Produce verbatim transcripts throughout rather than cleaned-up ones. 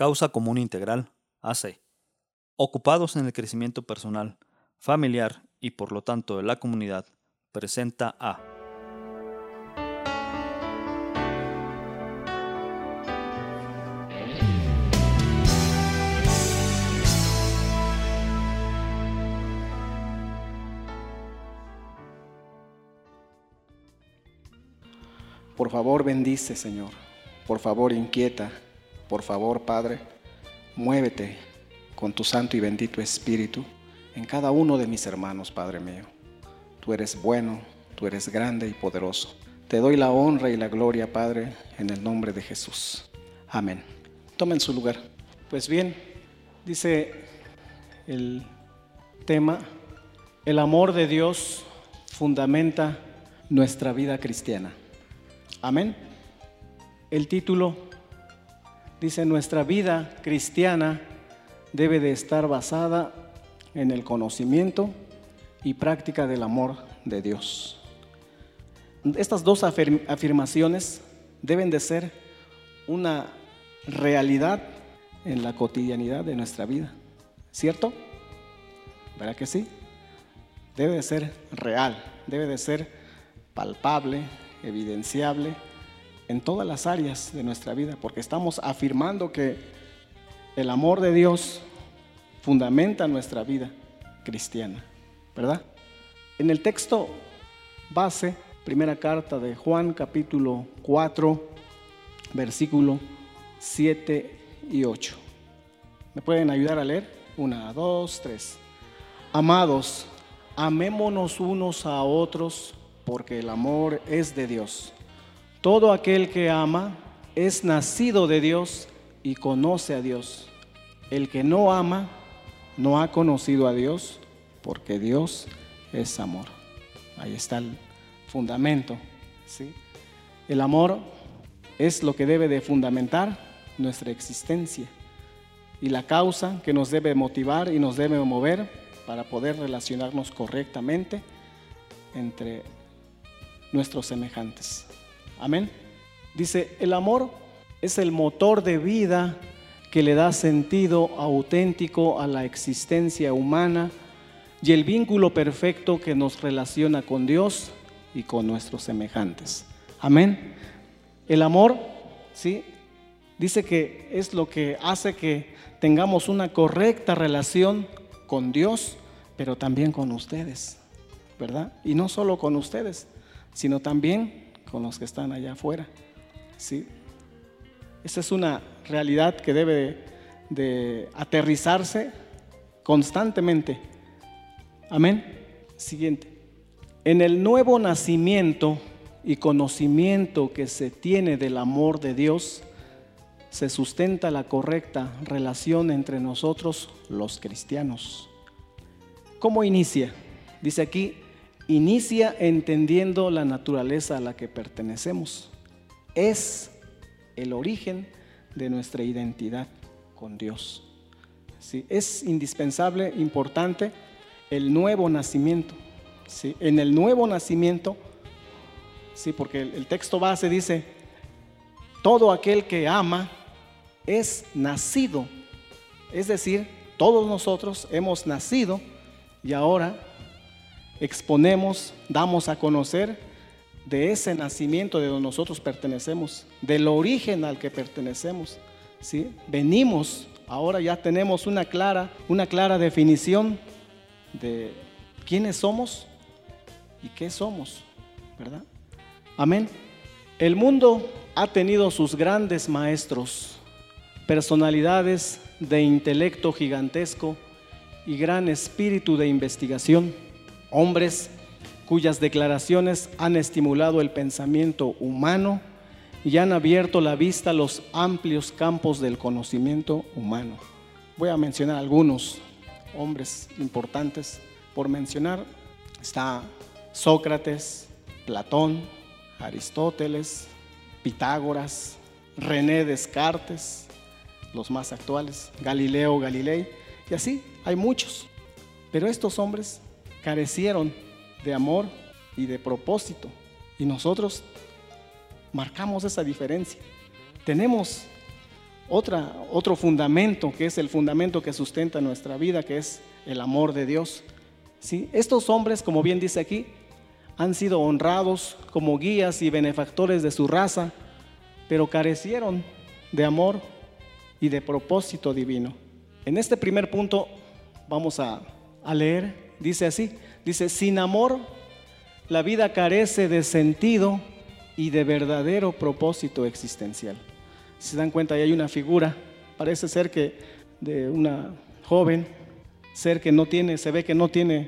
Causa Común Integral, A C. Ocupados en el crecimiento personal, familiar y por lo tanto de la comunidad, presenta a Por favor, bendice, Señor. Por favor, inquieta. Por favor, Padre, muévete con tu santo y bendito Espíritu en cada uno de mis hermanos, Padre mío. Tú eres bueno, tú eres grande y poderoso. Te doy la honra y la gloria, Padre, en el nombre de Jesús. Amén. Tomen su lugar. Pues bien, dice el tema, el amor de Dios fundamenta nuestra vida cristiana. Amén. El título dice: nuestra vida cristiana debe de estar basada en el conocimiento y práctica del amor de Dios. Estas dos afirm- afirmaciones deben de ser una realidad en la cotidianidad de nuestra vida, ¿cierto? ¿Verdad que sí? Debe de ser real, debe de ser palpable, evidenciable en todas las áreas de nuestra vida, porque estamos afirmando que el amor de Dios fundamenta nuestra vida cristiana, ¿verdad? En el texto base, primera carta de Juan, capítulo cuatro, versículo siete y ocho. ¿Me pueden ayudar a leer? Una, dos, tres. Amados, amémonos unos a otros, porque el amor es de Dios. Todo aquel que ama es nacido de Dios y conoce a Dios. El que no ama no ha conocido a Dios, porque Dios es amor. Ahí está el fundamento, ¿sí? El amor es lo que debe de fundamentar nuestra existencia y la causa que nos debe motivar y nos debe mover para poder relacionarnos correctamente entre nuestros semejantes. Amén. Dice, el amor es el motor de vida que le da sentido auténtico a la existencia humana y el vínculo perfecto que nos relaciona con Dios y con nuestros semejantes. Amén. El amor, ¿sí?, dice que es lo que hace que tengamos una correcta relación con Dios, pero también con ustedes, ¿verdad? Y no solo con ustedes, sino también con los que están allá afuera, ¿sí? Esa es una realidad que debe de, de aterrizarse constantemente. Amén. Siguiente. En el nuevo nacimiento y conocimiento que se tiene del amor de Dios, se sustenta la correcta relación entre nosotros los cristianos. ¿Cómo inicia? Dice aquí, inicia entendiendo la naturaleza a la que pertenecemos. Es el origen de nuestra identidad con Dios. ¿Sí? Es indispensable, importante, el nuevo nacimiento. ¿Sí? En el nuevo nacimiento, sí, porque el, el texto base dice, todo aquel que ama es nacido. Es decir, todos nosotros hemos nacido y ahora exponemos, damos a conocer de ese nacimiento de donde nosotros pertenecemos, del origen al que pertenecemos, ¿sí? Venimos, ahora ya tenemos una clara, una clara definición de quiénes somos y qué somos, ¿verdad? Amén. El mundo ha tenido sus grandes maestros, personalidades de intelecto gigantesco y gran espíritu de investigación, hombres cuyas declaraciones han estimulado el pensamiento humano y han abierto la vista a los amplios campos del conocimiento humano. Voy a mencionar algunos hombres importantes. Por mencionar, está Sócrates, Platón, Aristóteles, Pitágoras, René Descartes, los más actuales, Galileo Galilei, y así hay muchos. Pero estos hombres carecieron de amor y de propósito, y nosotros marcamos esa diferencia. Tenemos otra, otro fundamento, que es el fundamento que sustenta nuestra vida, que es el amor de Dios. ¿Sí? Estos hombres, como bien dice aquí, han sido honrados como guías y benefactores de su raza, pero carecieron de amor y de propósito divino. En este primer punto vamos a, a leer, dice así, dice: sin amor la vida carece de sentido y de verdadero propósito existencial. Si se dan cuenta, ahí hay una figura, parece ser que de una joven, ser que no tiene, se ve que no tiene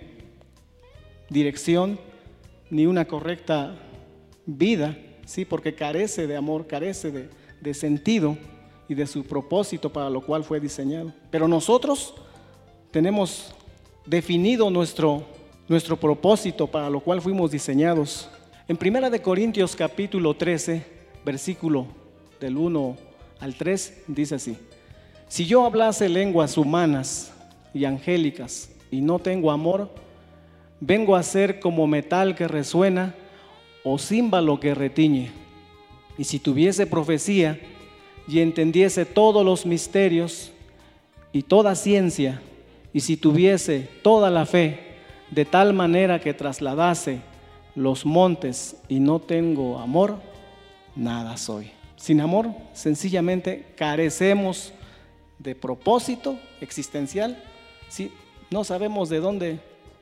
dirección ni una correcta vida, ¿sí? Porque carece de amor, carece de, de sentido y de su propósito para lo cual fue diseñado. Pero nosotros tenemos definido nuestro, nuestro propósito para lo cual fuimos diseñados. En primera de Corintios capítulo trece, versículo del uno al tres, dice así: si yo hablase lenguas humanas y angélicas y no tengo amor, vengo a ser como metal que resuena o címbalo que retiñe. Y si tuviese profecía y entendiese todos los misterios y toda ciencia, y si tuviese toda la fe, de tal manera que trasladase los montes y no tengo amor, nada soy. Sin amor, sencillamente carecemos de propósito existencial. ¿Sí? No sabemos de dónde.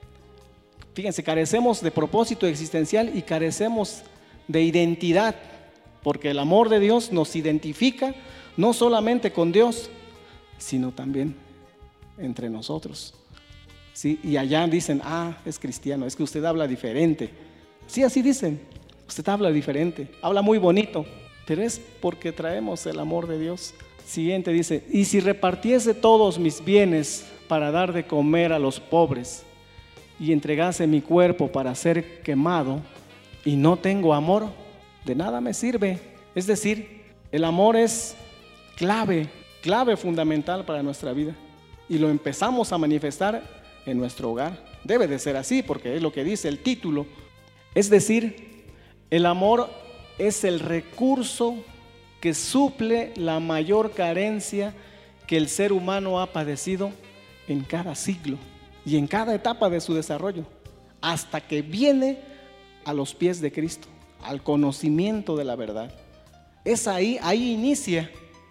Fíjense, carecemos de propósito existencial y carecemos de identidad, porque el amor de Dios nos identifica no solamente con Dios, sino también entre nosotros. ¿Sí? Y allá dicen: ah, es cristiano, es que usted habla diferente. Sí, así dicen: usted habla diferente, habla muy bonito, pero es porque traemos el amor de Dios. Siguiente dice: y si repartiese todos mis bienes para dar de comer a los pobres, y entregase mi cuerpo para ser quemado, y no tengo amor, de nada me sirve. Es decir, el amor es clave, clave fundamental para nuestra vida, y lo empezamos a manifestar en nuestro hogar. Debe de ser así, porque es lo que dice el título. Es decir, el amor es el recurso que suple la mayor carencia que el ser humano ha padecido en cada siglo y en cada etapa de su desarrollo, hasta que viene a los pies de Cristo, al conocimiento de la verdad. Es ahí, ahí inicia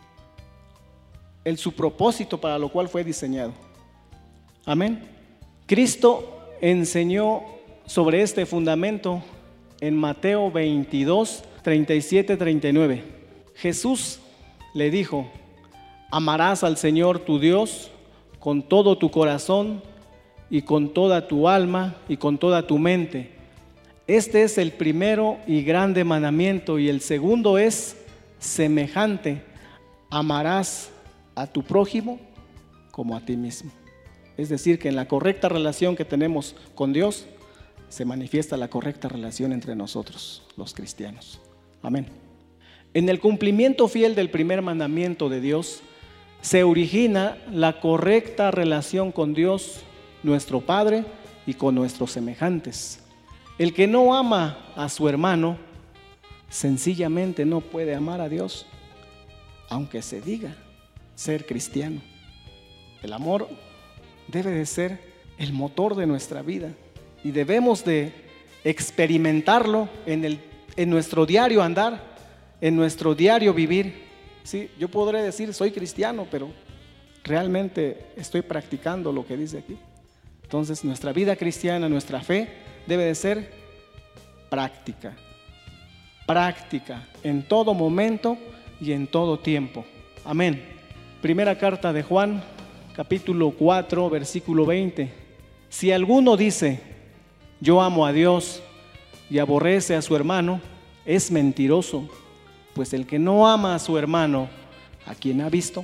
el su propósito para lo cual fue diseñado. Amén. Cristo enseñó sobre este fundamento en Mateo veintidós, treinta y siete, treinta y nueve. Jesús le dijo: amarás al Señor tu Dios con todo tu corazón y con toda tu alma y con toda tu mente. Este es el primero y grande mandamiento, y el segundo es semejante: amarás a tu prójimo como a ti mismo. Es decir, que en la correcta relación que tenemos con Dios se manifiesta la correcta relación entre nosotros, los cristianos. Amén. En el cumplimiento fiel del primer mandamiento de Dios se origina la correcta relación con Dios, nuestro Padre, y con nuestros semejantes. El que no ama a su hermano, sencillamente no puede amar a Dios, aunque se diga ser cristiano. El amor debe de ser el motor de nuestra vida y debemos de experimentarlo en, el, en nuestro diario andar, en nuestro diario vivir. Sí, yo podré decir soy cristiano, pero realmente estoy practicando lo que dice aquí. Entonces nuestra vida cristiana, nuestra fe debe de ser práctica, práctica en todo momento y en todo tiempo. Amén. Primera carta de Juan, capítulo cuatro, versículo veinte. Si alguno dice: yo amo a Dios, y aborrece a su hermano, es mentiroso, pues el que no ama a su hermano, a quien ha visto,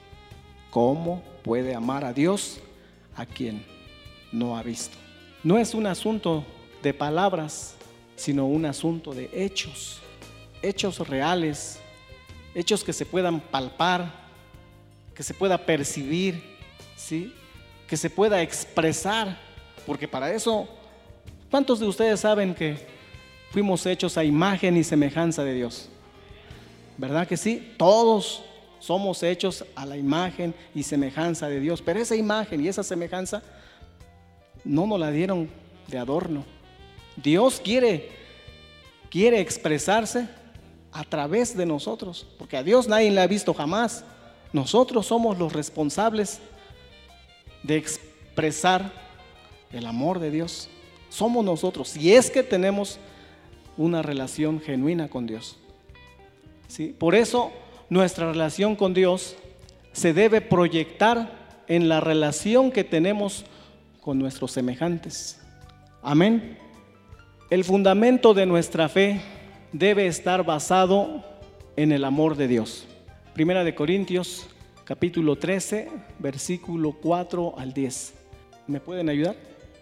¿cómo puede amar a Dios a quien no ha visto? No es un asunto de palabras, sino un asunto de hechos, hechos reales, hechos que se puedan palpar, que se pueda percibir, ¿sí? Que se pueda expresar, porque para eso, ¿cuántos de ustedes saben que fuimos hechos a imagen y semejanza de Dios? ¿Verdad que sí? Todos somos hechos a la imagen y semejanza de Dios, pero esa imagen y esa semejanza no nos la dieron de adorno. Dios quiere, quiere expresarse a través de nosotros, porque a Dios nadie le ha visto jamás. Nosotros somos los responsables de expresar el amor de Dios. Somos nosotros, si es que tenemos una relación genuina con Dios. ¿Sí? Por eso nuestra relación con Dios se debe proyectar en la relación que tenemos con nuestros semejantes. Amén. El fundamento de nuestra fe debe estar basado en el amor de Dios. Primera de Corintios, capítulo trece, versículo cuatro al diez. ¿Me pueden ayudar?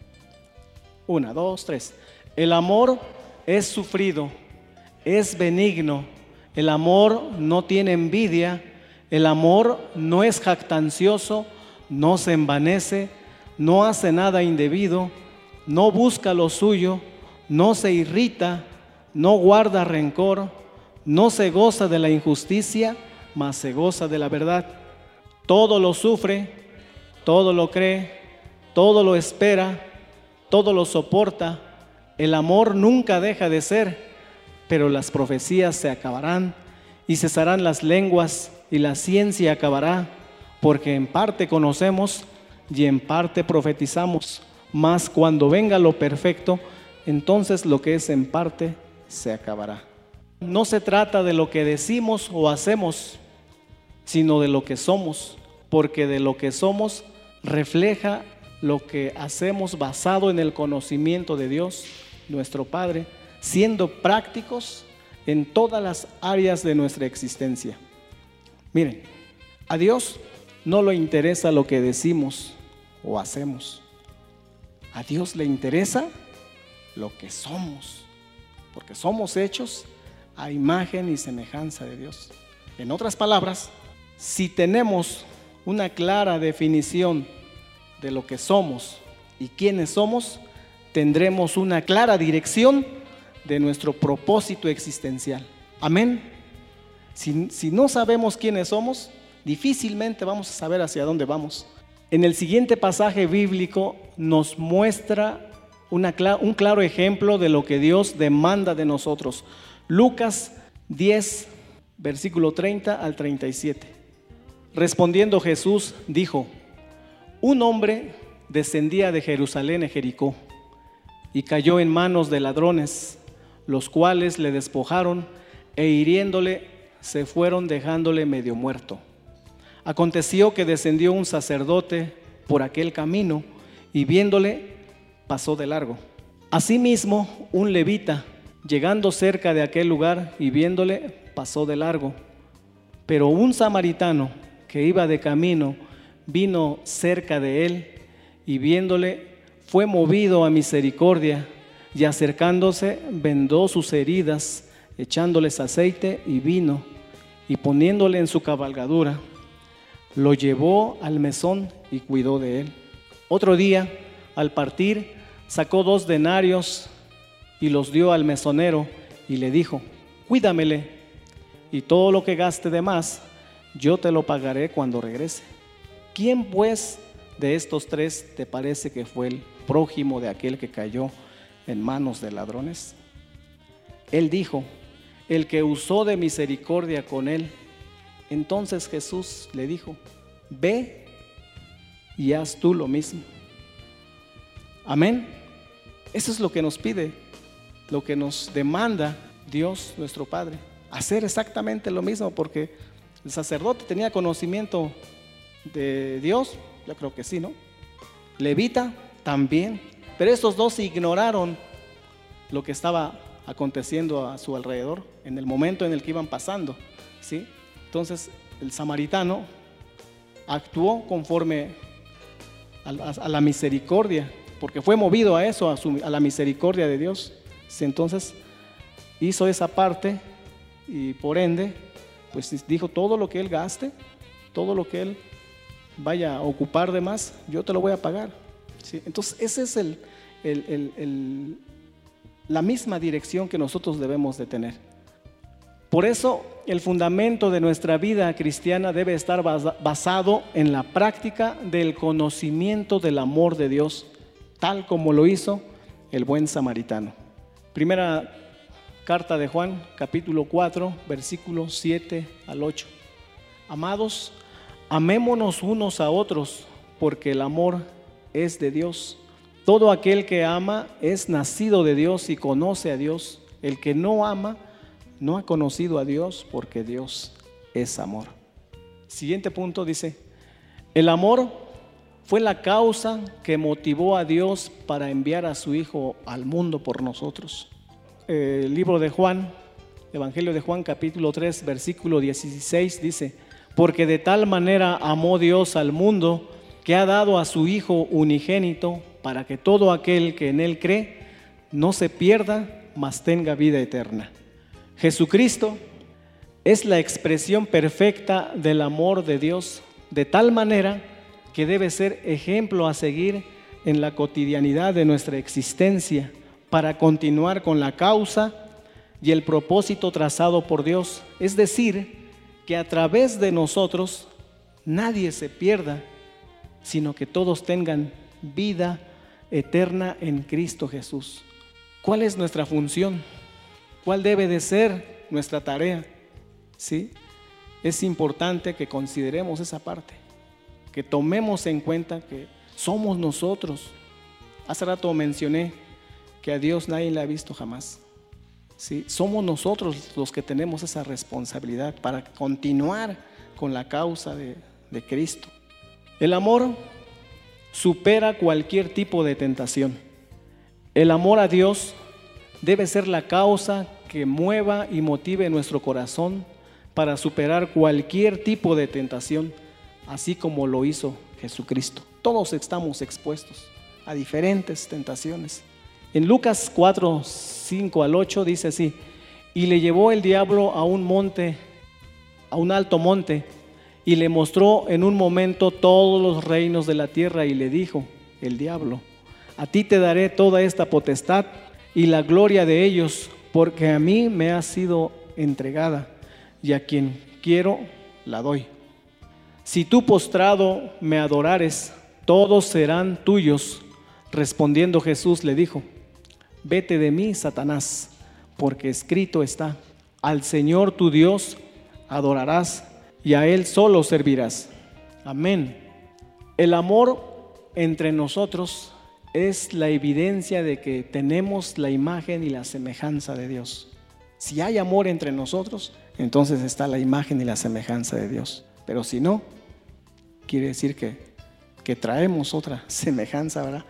Una, dos, tres. El amor es sufrido, es benigno. El amor no tiene envidia. El amor no es jactancioso, no se envanece, no hace nada indebido, no busca lo suyo, no se irrita, no guarda rencor, no se goza de la injusticia, mas se goza de la verdad. Todo lo sufre, todo lo cree, todo lo espera, todo lo soporta. El amor nunca deja de ser, pero las profecías se acabarán y cesarán las lenguas y la ciencia acabará, porque en parte conocemos y en parte profetizamos. Mas cuando venga lo perfecto, entonces lo que es en parte se acabará. No se trata de lo que decimos o hacemos, sino de lo que somos, porque de lo que somos refleja lo que hacemos basado en el conocimiento de Dios, nuestro Padre, siendo prácticos en todas las áreas de nuestra existencia. Miren, a Dios no le interesa lo que decimos o hacemos. A Dios le interesa lo que somos, porque somos hechos a imagen y semejanza de Dios. En otras palabras, si tenemos una clara definición de lo que somos y quiénes somos, tendremos una clara dirección de nuestro propósito existencial. Amén. Si, si no sabemos quiénes somos, difícilmente vamos a saber hacia dónde vamos. En el siguiente pasaje bíblico nos muestra una, un claro ejemplo de lo que Dios demanda de nosotros. Lucas diez, versículo treinta al treinta y siete. Respondiendo Jesús dijo: un hombre descendía de Jerusalén a Jericó y cayó en manos de ladrones, los cuales le despojaron e hiriéndole se fueron dejándole medio muerto. Aconteció que descendió un sacerdote por aquel camino y viéndole pasó de largo. Asimismo un levita, llegando cerca de aquel lugar y viéndole pasó de largo. Pero un samaritano que iba de camino vino cerca de él y viéndole fue movido a misericordia y acercándose vendó sus heridas, echándoles aceite y vino y poniéndole en su cabalgadura, lo llevó al mesón y cuidó de él. Otro día, al partir, sacó dos denarios y los dio al mesonero y le dijo: cuídamele, y todo lo que gaste de más, yo te lo pagaré cuando regrese. ¿Quién pues de estos tres te parece que fue el prójimo de aquel que cayó en manos de ladrones? Él dijo: el que usó de misericordia con él. Entonces Jesús le dijo: ve y haz tú lo mismo. Amén. Eso es lo que nos pide, lo que nos demanda Dios nuestro Padre, hacer exactamente lo mismo, porque el sacerdote tenía conocimiento de Dios, yo creo que sí, ¿no? Levita también, pero estos dos ignoraron lo que estaba aconteciendo a su alrededor en el momento en el que iban pasando, ¿sí? Entonces el samaritano actuó conforme a, a, a la misericordia, porque fue movido a eso, a, su, a la misericordia de Dios. ¿Sí? Entonces hizo esa parte y por ende pues dijo: todo lo que él gaste, todo lo que él vaya a ocupar de más, yo te lo voy a pagar. ¿Sí? Entonces esa es el, el, el, el, la misma dirección que nosotros debemos de tener. Por eso el fundamento de nuestra vida cristiana debe estar basado en la práctica del conocimiento del amor de Dios, tal como lo hizo el buen samaritano. Primera carta de Juan, capítulo cuatro, versículos siete al ocho. Amados, amémonos unos a otros, porque el amor es de Dios. Todo aquel que ama es nacido de Dios y conoce a Dios. El que no ama no ha conocido a Dios, porque Dios es amor. Siguiente punto dice: el amor fue la causa que motivó a Dios para enviar a su Hijo al mundo por nosotros. El libro de Juan, Evangelio de Juan, capítulo tres, versículo dieciséis dice: porque de tal manera amó Dios al mundo, que ha dado a su Hijo unigénito, para que todo aquel que en Él cree no se pierda, mas tenga vida eterna. Jesucristo es la expresión perfecta del amor de Dios, de tal manera que debe ser ejemplo a seguir en la cotidianidad de nuestra existencia, para continuar con la causa y el propósito trazado por Dios. Es decir, que a través de nosotros nadie se pierda, sino que todos tengan vida eterna en Cristo Jesús. ¿Cuál es nuestra función? ¿Cuál debe de ser nuestra tarea? ¿Sí? Es importante que consideremos esa parte, que tomemos en cuenta que somos nosotros. Hace rato mencioné que a Dios nadie le ha visto jamás. ¿Sí? Somos nosotros los que tenemos esa responsabilidad para continuar con la causa de, de Cristo. El amor supera cualquier tipo de tentación. El amor a Dios debe ser la causa que mueva y motive nuestro corazón para superar cualquier tipo de tentación, así como lo hizo Jesucristo. Todos estamos expuestos a diferentes tentaciones. En Lucas cuatro, cinco al ocho dice así: y le llevó el diablo a un monte, a un alto monte, y le mostró en un momento todos los reinos de la tierra, y le dijo el diablo: a ti te daré toda esta potestad y la gloria de ellos, porque a mí me ha sido entregada, y a quien quiero la doy. Si tú postrado me adorares, todos serán tuyos. Respondiendo Jesús le dijo: vete de mí, Satanás, porque escrito está: al Señor tu Dios adorarás y a Él solo servirás. Amén. El amor entre nosotros es la evidencia de que tenemos la imagen y la semejanza de Dios. Si hay amor entre nosotros, entonces está la imagen y la semejanza de Dios. Pero si no, quiere decir que, que traemos otra semejanza, ¿verdad?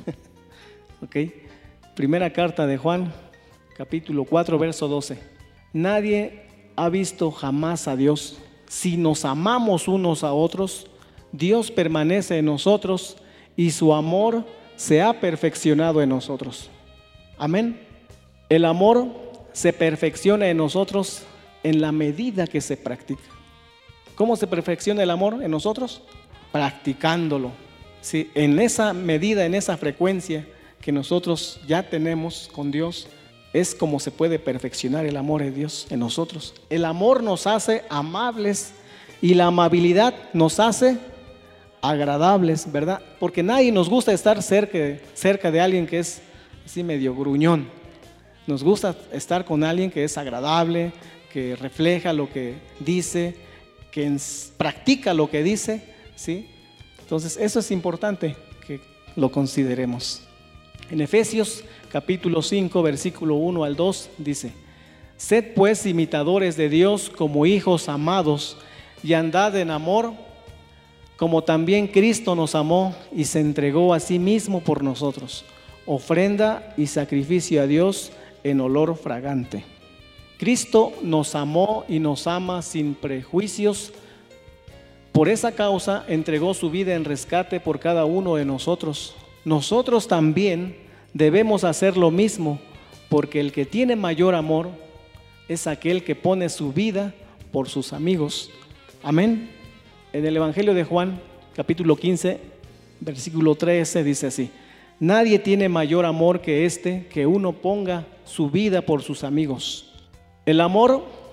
Ok. Primera carta de Juan, capítulo cuatro, verso doce. Nadie ha visto jamás a Dios. Si nos amamos unos a otros, Dios permanece en nosotros y su amor se ha perfeccionado en nosotros. Amén. El amor se perfecciona en nosotros en la medida que se practica. ¿Cómo se perfecciona el amor en nosotros? Practicándolo. Sí, en esa medida, en esa frecuencia que nosotros ya tenemos con Dios, es como se puede perfeccionar el amor de Dios en nosotros. El amor nos hace amables y la amabilidad nos hace agradables, ¿verdad? Porque nadie nos gusta estar cerca, cerca de alguien que es así medio gruñón. Nos gusta estar con alguien que es agradable, que refleja lo que dice, que practica lo que dice, ¿sí? Entonces eso es importante que lo consideremos. En Efesios capítulo cinco, versículo uno al dos dice: sed pues imitadores de Dios como hijos amados, y andad en amor, como también Cristo nos amó y se entregó a sí mismo por nosotros, ofrenda y sacrificio a Dios en olor fragante. Cristo nos amó y nos ama sin prejuicios. Por esa causa entregó su vida en rescate por cada uno de nosotros. Nosotros también debemos hacer lo mismo, porque el que tiene mayor amor es aquel que pone su vida por sus amigos. Amén. En el Evangelio de Juan, capítulo quince, versículo trece, dice así: nadie tiene mayor amor que este, que uno ponga su vida por sus amigos. El amor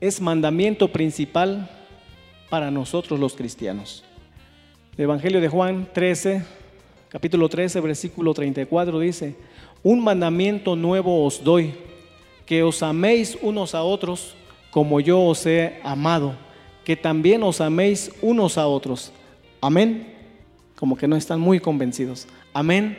es mandamiento principal para nosotros los cristianos. El Evangelio de Juan trece, capítulo trece, versículo treinta y cuatro dice: un mandamiento nuevo os doy, que os améis unos a otros como yo os he amado, que también os améis unos a otros. Amén. Como que no están muy convencidos. Amén.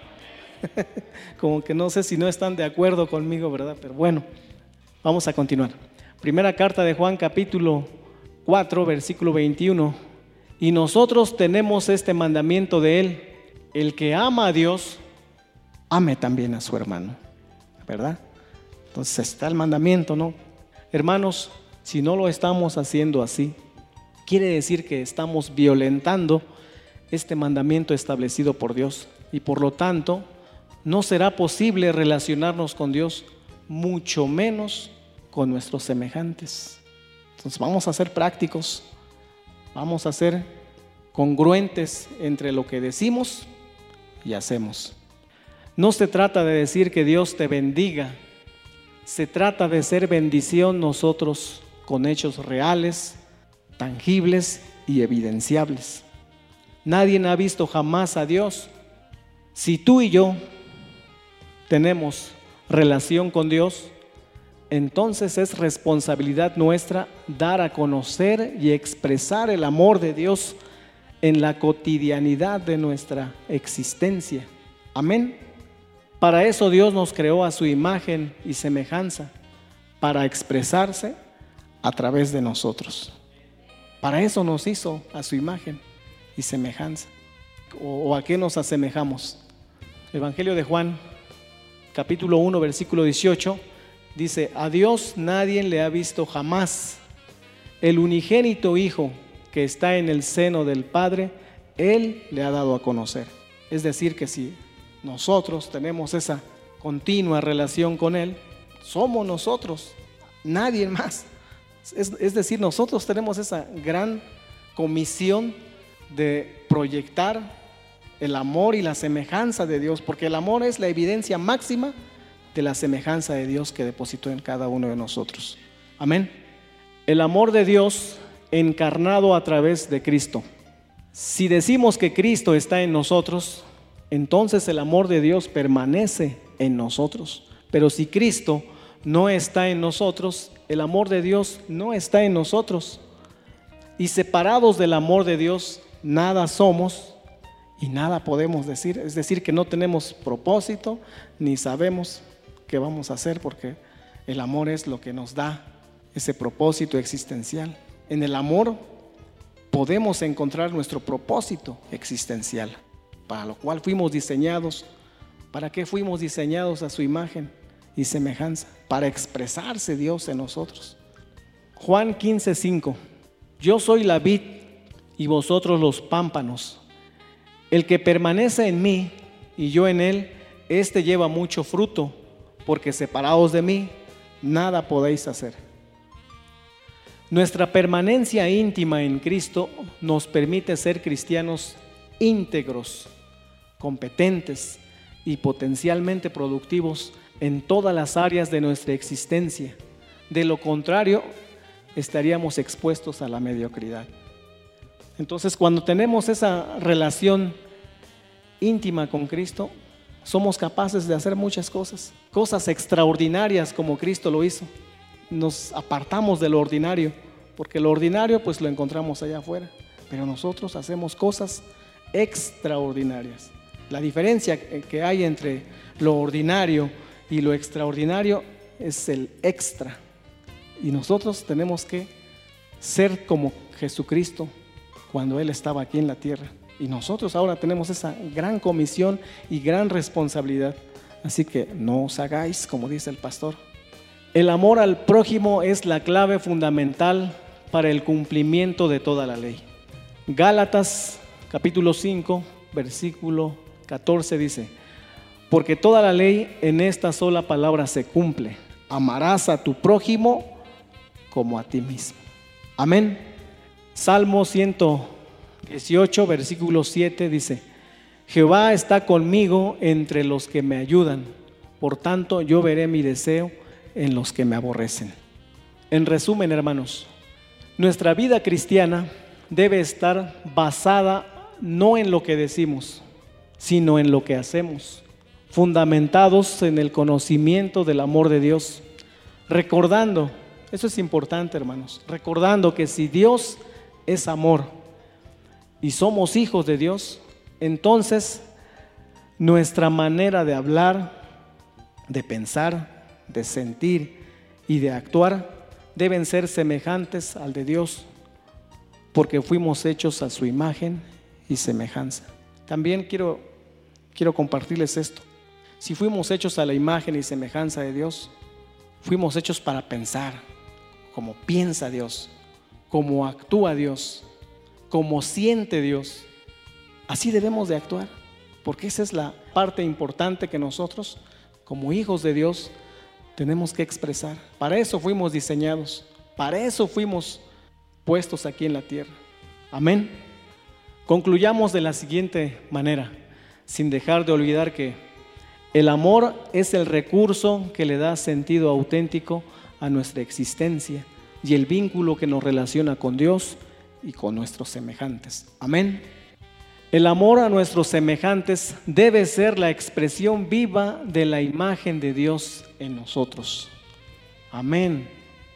Como que no sé si no están de acuerdo conmigo, ¿verdad? Pero bueno, vamos a continuar. Primera carta de Juan, capítulo cuatro, versículo veintiuno. Y nosotros tenemos este mandamiento de él: el que ama a Dios, ame también a su hermano, ¿verdad? Entonces está el mandamiento, ¿no? Hermanos, si no lo estamos haciendo así, quiere decir que estamos violentando este mandamiento establecido por Dios, y por lo tanto no será posible relacionarnos con Dios, mucho menos con nuestros semejantes. Entonces vamos a ser prácticos, vamos a ser congruentes entre lo que decimos y hacemos. No se trata de decir que Dios te bendiga, se trata de ser bendición nosotros con hechos reales, tangibles y evidenciables. Nadie ha visto jamás a Dios. Si tú y yo tenemos relación con Dios, entonces es responsabilidad nuestra dar a conocer y expresar el amor de Dios en la cotidianidad de nuestra existencia. Amén. Para eso Dios nos creó a su imagen y semejanza, para expresarse a través de nosotros. Para eso nos hizo a su imagen y semejanza. ¿O a qué nos asemejamos? Evangelio de Juan, capítulo uno, versículo dieciocho, dice: a Dios nadie le ha visto jamás. El unigénito Hijo que está en el seno del Padre, Él le ha dado a conocer. Es decir, que si nosotros tenemos esa continua relación con Él, somos nosotros, nadie más. Es, es decir, nosotros tenemos esa gran comisión de proyectar el amor y la semejanza de Dios, porque el amor es la evidencia máxima de la semejanza de Dios que depositó en cada uno de nosotros. Amén. El amor de Dios encarnado a través de Cristo. Si decimos que Cristo está en nosotros, entonces el amor de Dios permanece en nosotros. Pero si Cristo no está en nosotros, el amor de Dios no está en nosotros. Y separados del amor de Dios, nada somos y nada podemos decir. Es decir, que no tenemos propósito ni sabemos qué vamos a hacer, porque el amor es lo que nos da ese propósito existencial. En el amor podemos encontrar nuestro propósito existencial, para lo cual fuimos diseñados. ¿Para qué fuimos diseñados? A su imagen y semejanza, para expresarse Dios en nosotros. Juan quince, cinco. Yo soy la vid y vosotros los pámpanos. El que permanece en mí y yo en él, éste lleva mucho fruto, porque separados de mí, nada podéis hacer. Nuestra permanencia íntima en Cristo nos permite ser cristianos íntegros, competentes y potencialmente productivos en todas las áreas de nuestra existencia. De lo contrario, estaríamos expuestos a la mediocridad. Entonces, cuando tenemos esa relación íntima con Cristo, somos capaces de hacer muchas cosas, cosas extraordinarias como Cristo lo hizo. Nos apartamos de lo ordinario, porque lo ordinario pues lo encontramos allá afuera, pero nosotros hacemos cosas extraordinarias. La diferencia que hay entre lo ordinario y lo extraordinario es el extra, y nosotros tenemos que ser como Jesucristo cuando Él estaba aquí en la tierra, y nosotros ahora tenemos esa gran comisión y gran responsabilidad. Así que no os hagáis, como dice el pastor. El amor al prójimo es la clave fundamental para el cumplimiento de toda la ley. Gálatas capítulo cinco, versículo catorce dice: porque toda la ley en esta sola palabra se cumple: amarás a tu prójimo como a ti mismo. Amén. Salmo ciento dieciocho, versículo siete dice: Jehová está conmigo entre los que me ayudan, por tanto yo veré mi deseo en los que me aborrecen. En resumen, hermanos, nuestra vida cristiana debe estar basada no en lo que decimos, sino en lo que hacemos, fundamentados en el conocimiento del amor de Dios, recordando, eso es importante, hermanos, recordando que si Dios es amor y somos hijos de Dios, entonces nuestra manera de hablar, de pensar, de sentir y de actuar deben ser semejantes al de Dios, porque fuimos hechos a su imagen y semejanza. También quiero, quiero compartirles esto. Si fuimos hechos a la imagen y semejanza de Dios, fuimos hechos para pensar como piensa Dios, como actúa Dios, como siente Dios. Así debemos de actuar, porque esa es la parte importante que nosotros, como hijos de Dios, tenemos que expresar. Para eso fuimos diseñados, para eso fuimos puestos aquí en la tierra. Amén. Concluyamos de la siguiente manera, sin dejar de olvidar que el amor es el recurso que le da sentido auténtico a nuestra existencia y el vínculo que nos relaciona con Dios y con nuestros semejantes. Amén. El amor a nuestros semejantes debe ser la expresión viva de la imagen de Dios en nosotros. Amén.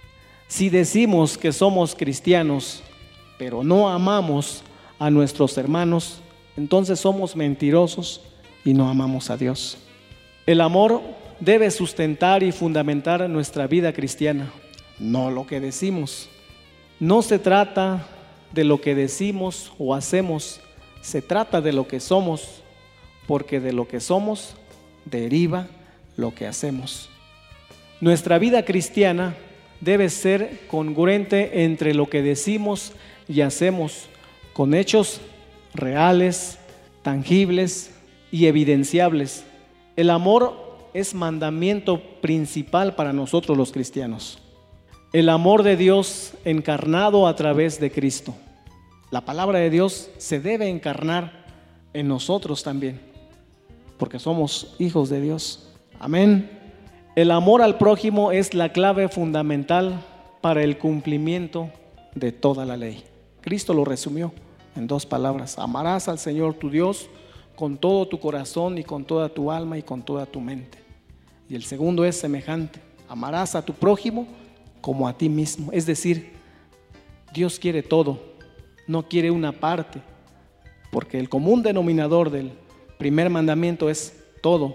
Si decimos que somos cristianos, pero no amamos a nuestros hermanos, entonces somos mentirosos y no amamos a Dios. El amor debe sustentar y fundamentar nuestra vida cristiana, no lo que decimos. No se trata de lo que decimos o hacemos, se trata de lo que somos, porque de lo que somos deriva lo que hacemos. Nuestra vida cristiana debe ser congruente entre lo que decimos y hacemos, con hechos reales, tangibles y evidenciables. El amor es mandamiento principal para nosotros los cristianos. El amor de Dios encarnado a través de Cristo. La palabra de Dios se debe encarnar en nosotros también, porque somos hijos de Dios. Amén. El amor al prójimo es la clave fundamental para el cumplimiento de toda la ley. Cristo lo resumió en dos palabras: amarás al Señor tu Dios con todo tu corazón y con toda tu alma y con toda tu mente. Y el segundo es semejante: amarás a tu prójimo como a ti mismo. Es decir, Dios quiere todo, no quiere una parte, porque el común denominador del primer mandamiento es todo.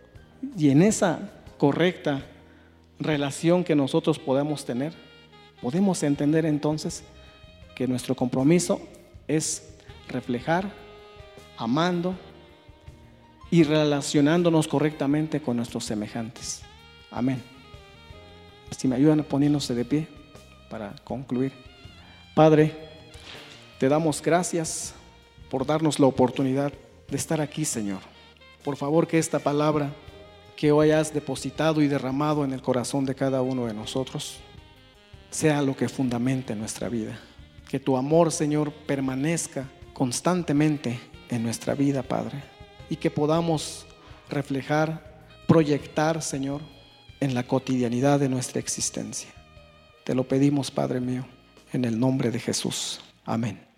Y en esa correcta relación que nosotros podemos tener, podemos entender entonces que nuestro compromiso es reflejar, amando y relacionándonos correctamente con nuestros semejantes. Amén. Si me ayudan a ponernos de pie para concluir. Padre, te damos gracias por darnos la oportunidad de estar aquí, Señor. Por favor, que esta palabra que hoy has depositado y derramado en el corazón de cada uno de nosotros sea lo que fundamente nuestra vida. Que tu amor, Señor, permanezca constantemente en nuestra vida, Padre, y que podamos reflejar, proyectar, Señor, en la cotidianidad de nuestra existencia. Te lo pedimos, Padre mío, en el nombre de Jesús. Amén.